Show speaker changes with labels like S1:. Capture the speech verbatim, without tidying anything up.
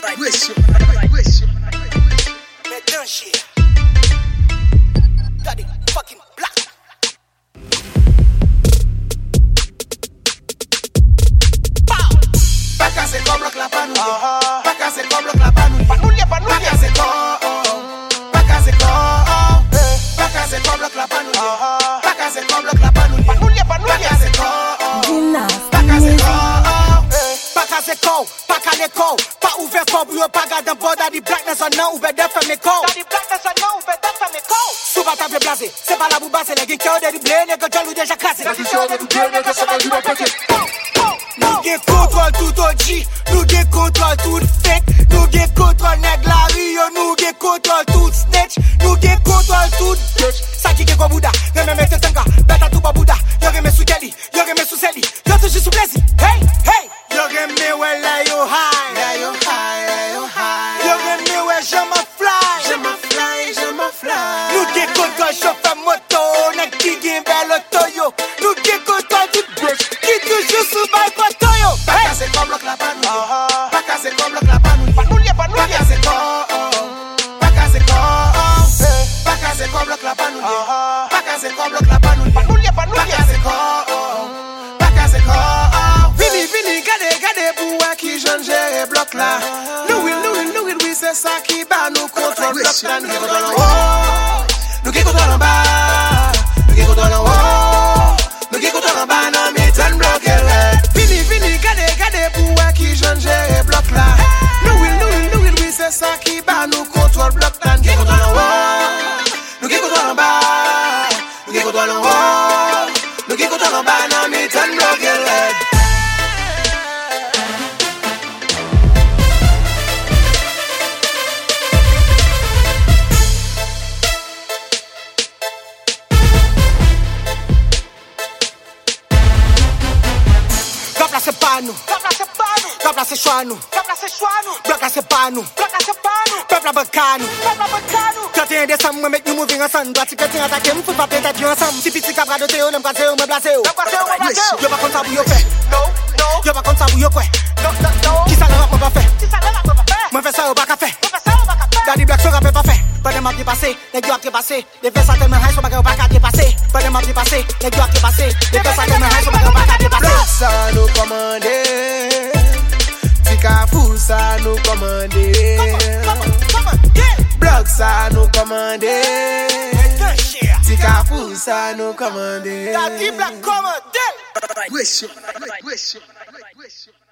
S1: Vibration, vibration, vibration.
S2: Maintenant, shit. Got it fucking black.
S3: Pa casser comme bloc la panouille. Pa casser comme bloc la panouille.
S2: Panouille, panouille.
S3: Pa casser comme. Pa casser comme. Pa casser comme bloc la panouille. Pa casser comme bloc la panouille.
S2: Panouille, panouille.
S3: Pa casser comme. Pa casser comme.
S2: Pas casser co, pas caler co, pas ouvert co, bro, pas garder un bord di blackness on non, ouvert de fermer co. Di blackness on non, ouvert de fermer co. Sous pas table blasé, c'est pas la bouba, c'est les geeks de blé, les gars jaloux déjà classé.
S3: La vision de blé, les gars ça va du bon côté.
S2: Nous gen contrôle tout O G, nous gen contrôle tout fake, nous gen contrôle nèg la Rio, nous gen contrôle tout snitch, nous gen contrôle tout bitch. Ça qui gen go Bouddha, remè mette tanga, bête tout ba Bouddha, yo remè sous Kelly, yo remè sous Sally, yo toujours sous plaisir. Hey, hey, yo remè ouais là yo high,
S3: Là yo high, là yo high.
S2: yo remè ouais je me fly,
S3: Je me fly, je me fly.
S2: nous gen contrôle chauffeur moto, nèg qui gen bel auto yo, nous gen contrôle tout bitch, qui toujours sous bail photo yo.
S3: Pa casser comme bloc la panouille. Pa casser comme bloc la panouille.
S2: Panouille, panouille.
S3: Pa casser comme. Pa casser comme. Pa casser comme bloc la panouille. Pa casser comme bloc la panouille.
S2: Panouille,
S3: Pa
S2: panouille.
S3: casser comme. Pa casser comme. Vini, vini, gade, gade, bouwa qui jeune gère bloc là. Nous will, nous will, nous will, oui, c'est ça qui bat nous contrôle bloc là. Nous qui contrôle en haut. Nous qui contrôle en bas. Nous qui contrôle en haut. Nous qui contrôle en bas, non, mais t'en bloqué là. Vini, vini, gade, gade, bouwa qui jeune gère bloc là. Nous will, nous will, nous will, oui, c'est ça qui bat nous contrôle bloc là. Nous qui contrôle en haut. Nous qui contrôle en bas. Nous qui contrôle en haut. Nous qui contrôle en bas, non, mais t'en bloqué là.
S2: Bloc là c'est pas nous, bloc là c'est pas nous, bloc là c'est choix nous, bloc là c'est choix nous, bloc là c'est pas nous, bloc là c'est pas nous, peuple à bacano, peuple à bacano. trente et un décembre, make you moving ensemble, doit ticket attaquer, m'fout pas peut-être you ensemble. Si petit cabra de théo, n'aime pas théo, me blasé. Yo pas comme ça pour yo fait,
S3: No, no,
S2: yo pas comme ça pour yo quoi.
S3: no, no, no.
S2: Qui ça le rap moi pas fait,
S3: Si ça le rap, on va faire.
S2: moi fait ça au bac à fait.
S3: On va faire, on va faire.
S2: Daddy Black, so rap pas fait. Pas de m'a dépassé, les gars qui passé. Les fesses à tellement high, so bagarre pas qu'à dépasser. Pas de m'a dépassé, les gars qui passé. Les fesses à tellement high, so bagarre pas qu'à dépasser.
S3: Bloc ça nous commander. Tika fou ça nous commander. Bloc ça nous commander. Tika fou ça nous commander.
S2: Daddy Black, come on,
S1: Vibration, vibration, vibration.